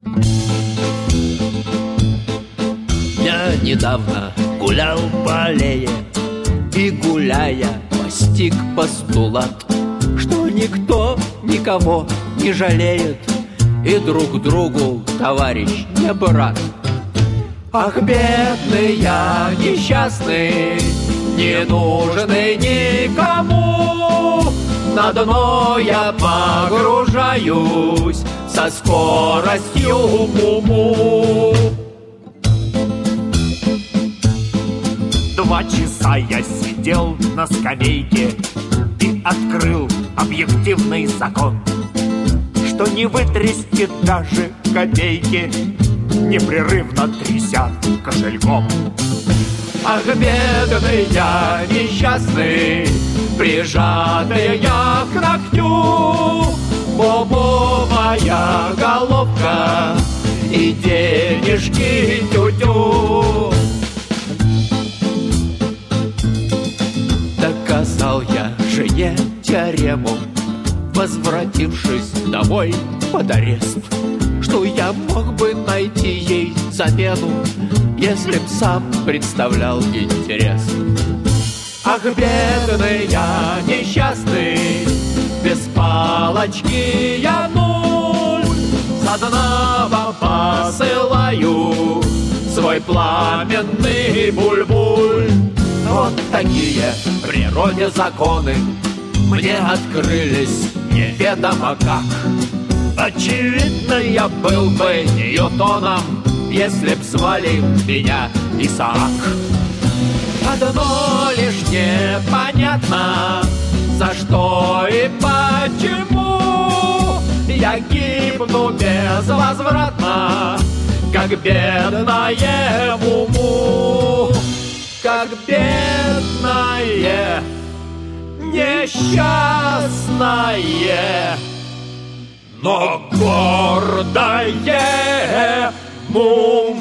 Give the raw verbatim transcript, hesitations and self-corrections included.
Я недавно гулял по аллее и, гуляя, постиг постулат, что никто никого не жалеет и друг другу товарищ не брат. Ах, бедный я, несчастный, не нужный никому, на дно я погружаюсь со скоростью муму. Два часа я сидел на скамейке и открыл объективный закон, что не вытрясти даже копейки, непрерывно тряся кошельком. Ах, бедный я, несчастный, прижатый я к ногтю, бобовая головка и денежки тю-тю. Доказал я жене теорему, возвратившись домой под арест, что я мог бы найти ей замену, если б сам представлял интерес. Ах, бедный я, несчастный, без палочки я нуль, со дна вам посылаю свой пламенный буль-буль. Вот такие в природе законы мне открылись неведомо как. Очевидно, я был бы Ньютоном, если б звали меня Исаак. Одно лишь непонятно, за что и почему я гибну безвозвратно, как бедное муму, как бедное несчастное, но гордое муму.